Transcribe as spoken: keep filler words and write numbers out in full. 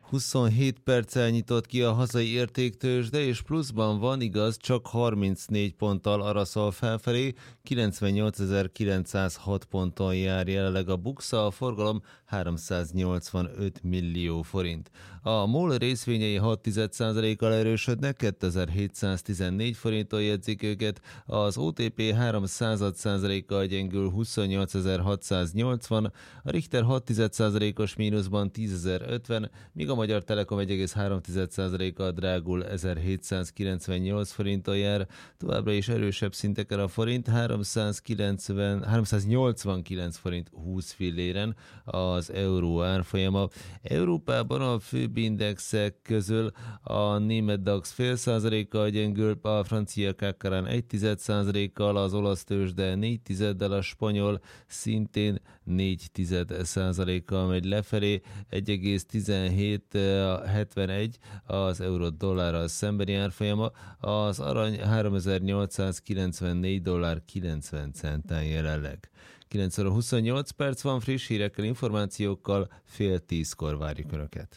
huszonhét perccel nyitott ki a hazai értéktőzsde, és pluszban van, igaz, csak harmincnégy ponttal araszol felfelé, kilencvennyolcezer-kilencszázhat ponton jár jelenleg a buksa, a forgalom háromszáznyolcvanöt millió forint. A MOL részvényei hat százalékkal erősödnek, kétezer-hétszáztizennégy forinton jegyzik őket, az o té pé három százalékkal gyengül, huszonnyolcezer-hatszáznyolcvan, a Richter hat százalékos mínuszban tízezer-ötven, míg a Magyar Telekom egy egész három százalékkal drágul, ezerhétszázkilencvennyolc forinton jár, továbbra is erősebb szinteken a forint, háromszázkilencven, háromszáznyolcvankilenc forint húsz filléren az euró árfolyama. Európában a főbb indexek közül a német DAX fél százalékkal gyengül, a francia ká ká er egy százalékkal, az olasz tőzsde négy tizeddel, a spanyol szintén négy százalékkal megy lefelé, egy egész tizenhét hetvenegy az euró dollárral szembeni árfolyama, az arany háromezer-nyolcszázkilencvennégy dollár kilencven centen jelenleg. kilenc óra huszonnyolc perc van, friss hírekkel, információkkal, fél tízkor várjuk Önöket.